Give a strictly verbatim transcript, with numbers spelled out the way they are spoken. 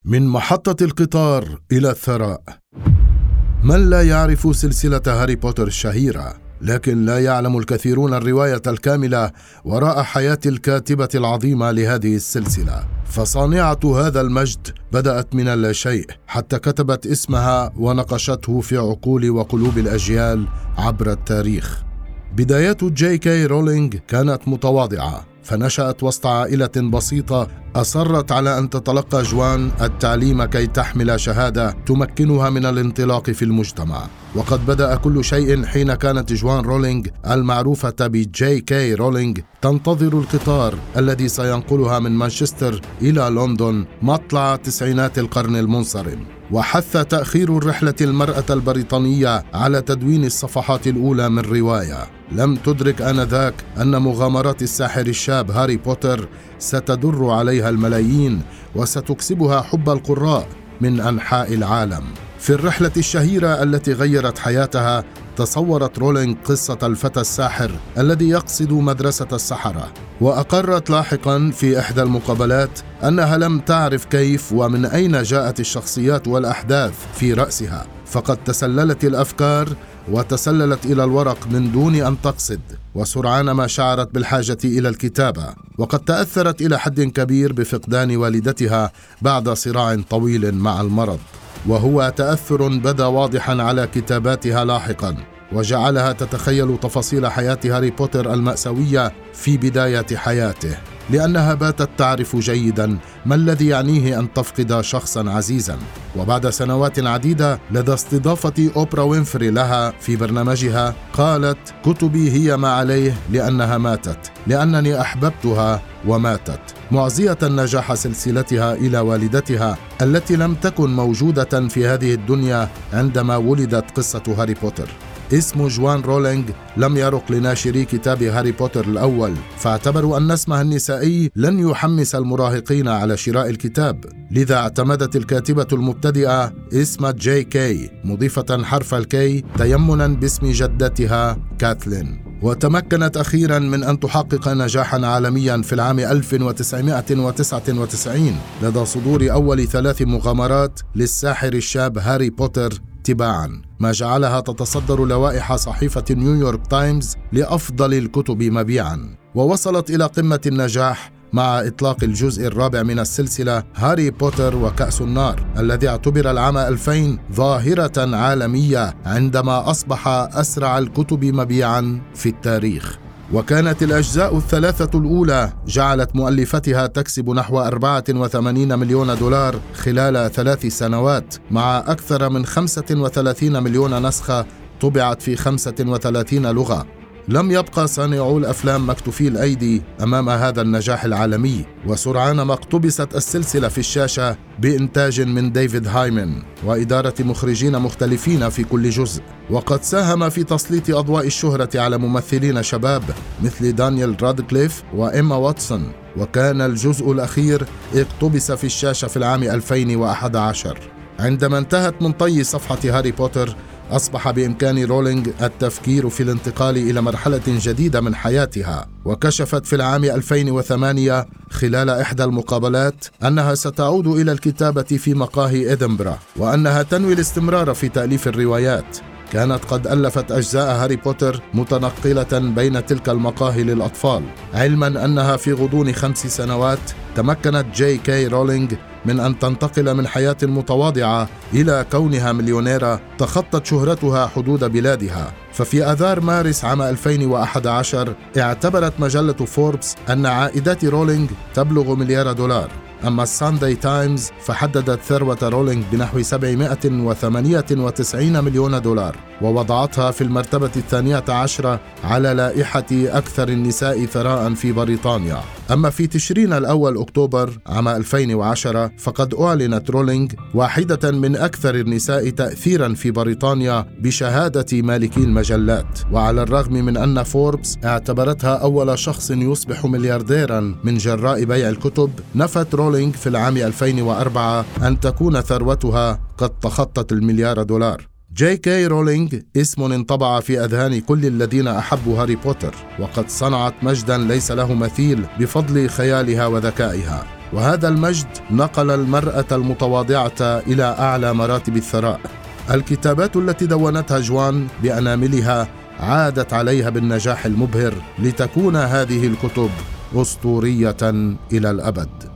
من محطة القطار إلى الثراء. من لا يعرف سلسلة هاري بوتر الشهيرة؟ لكن لا يعلم الكثيرون الرواية الكاملة وراء حياة الكاتبة العظيمة لهذه السلسلة. فصانعة هذا المجد بدأت من اللا شيء حتى كتبت اسمها ونقشته في عقول وقلوب الأجيال عبر التاريخ. بدايات جي كي رولينج كانت متواضعة، فنشأت وسط عائلة بسيطة أصرت على أن تتلقى جوان التعليم كي تحمل شهادة تمكنها من الانطلاق في المجتمع. وقد بدأ كل شيء حين كانت جوان رولينج المعروفة بجي كي رولينج تنتظر القطار الذي سينقلها من مانشستر إلى لندن مطلع تسعينات القرن المنصرم. وحث تأخير الرحلة المرأة البريطانية على تدوين الصفحات الأولى من رواية. لم تدرك آنذاك أن مغامرات الساحر الشاب هاري بوتر ستدر عليها الملايين وستكسبها حب القراء من أنحاء العالم. في الرحلة الشهيرة التي غيرت حياتها تصورت رولينج قصة الفتى الساحر الذي يقصد مدرسة السحرة، وأقرت لاحقا في إحدى المقابلات أنها لم تعرف كيف ومن أين جاءت الشخصيات والأحداث في رأسها، فقد تسللت الأفكار وتسللت إلى الورق من دون أن تقصد، وسرعان ما شعرت بالحاجة إلى الكتابة. وقد تأثرت إلى حد كبير بفقدان والدتها بعد صراع طويل مع المرض، وهو تأثر بدا واضحا على كتاباتها لاحقا، وجعلها تتخيل تفاصيل حياة هاري بوتر المأساوية في بداية حياته، لأنها باتت تعرف جيدا ما الذي يعنيه أن تفقد شخصا عزيزا. وبعد سنوات عديدة لدى استضافة أوبرا وينفري لها في برنامجها قالت: كتبي هي ما عليه لأنها ماتت، لأنني أحببتها وماتت، معزية نجاح سلسلتها إلى والدتها التي لم تكن موجودة في هذه الدنيا عندما ولدت قصة هاري بوتر. اسم جوان رولينج لم يرق لناشري كتاب هاري بوتر الأول، فاعتبروا أن اسمها النسائي لن يحمس المراهقين على شراء الكتاب، لذا اعتمدت الكاتبة المبتدئة اسم جي كي مضيفة حرف الكي تيمنا باسم جدتها كاثلين. وتمكنت أخيرا من أن تحقق نجاحا عالميا في العام ألف وتسعمائة وتسعة وتسعين لدى صدور أول ثلاث مغامرات للساحر الشاب هاري بوتر تباعا، ما جعلها تتصدر لوائح صحيفة نيويورك تايمز لأفضل الكتب مبيعا. ووصلت إلى قمة النجاح مع إطلاق الجزء الرابع من السلسلة هاري بوتر وكأس النار، الذي اعتبر العام ألفين ظاهرة عالمية عندما أصبح أسرع الكتب مبيعا في التاريخ. وكانت الأجزاء الثلاثة الأولى جعلت مؤلفتها تكسب نحو أربعة وثمانين مليون دولار خلال ثلاث سنوات، مع أكثر من خمسة وثلاثين مليون نسخة طبعت في خمسة وثلاثين لغة. لم يبقى صانعو الأفلام مكتوفي الأيدي أمام هذا النجاح العالمي، وسرعان ما اقتبست السلسلة في الشاشة بإنتاج من ديفيد هايمن وإدارة مخرجين مختلفين في كل جزء. وقد ساهم في تسليط أضواء الشهرة على ممثلين شباب مثل دانيال رادكليف وإيما واتسون، وكان الجزء الأخير اقتبس في الشاشة في العام ألفين وأحد عشر. عندما انتهت من طي صفحة هاري بوتر أصبح بإمكان رولينج التفكير في الانتقال إلى مرحلة جديدة من حياتها، وكشفت في العام ألفين وثمانية خلال إحدى المقابلات أنها ستعود إلى الكتابة في مقاهي إدنبرا، وأنها تنوي الاستمرار في تأليف الروايات. كانت قد ألفت أجزاء هاري بوتر متنقلة بين تلك المقاهي للأطفال، علما أنها في غضون خمس سنوات تمكنت جي كي رولينج من أن تنتقل من حياة متواضعة إلى كونها مليونيرة تخطت شهرتها حدود بلادها. ففي آذار مارس عام ألفين وأحد عشر اعتبرت مجلة فوربس أن عائدات رولينج تبلغ مليار دولار، أما السانداي تايمز فحددت ثروة رولينج بنحو سبعمائة وثمانية وتسعين مليون دولار، ووضعتها في المرتبة الثانية عشرة على لائحة أكثر النساء ثراء في بريطانيا. أما في تشرين الأول أكتوبر عام ألفين وعشرة فقد أعلنت رولينج واحدة من أكثر النساء تأثيرا في بريطانيا بشهادة مالكي المجلات. وعلى الرغم من أن فوربس اعتبرتها أول شخص يصبح مليارديرا من جراء بيع الكتب، نفت رولينج في العام ألفين وأربعة أن تكون ثروتها قد تخطت المليار دولار. جي كي رولينج اسم انطبع في أذهان كل الذين أحبوا هاري بوتر، وقد صنعت مجدا ليس له مثيل بفضل خيالها وذكائها. وهذا المجد نقل المرأة المتواضعة إلى أعلى مراتب الثراء. الكتابات التي دونتها جوان بأناملها عادت عليها بالنجاح المبهر لتكون هذه الكتب أسطورية إلى الأبد.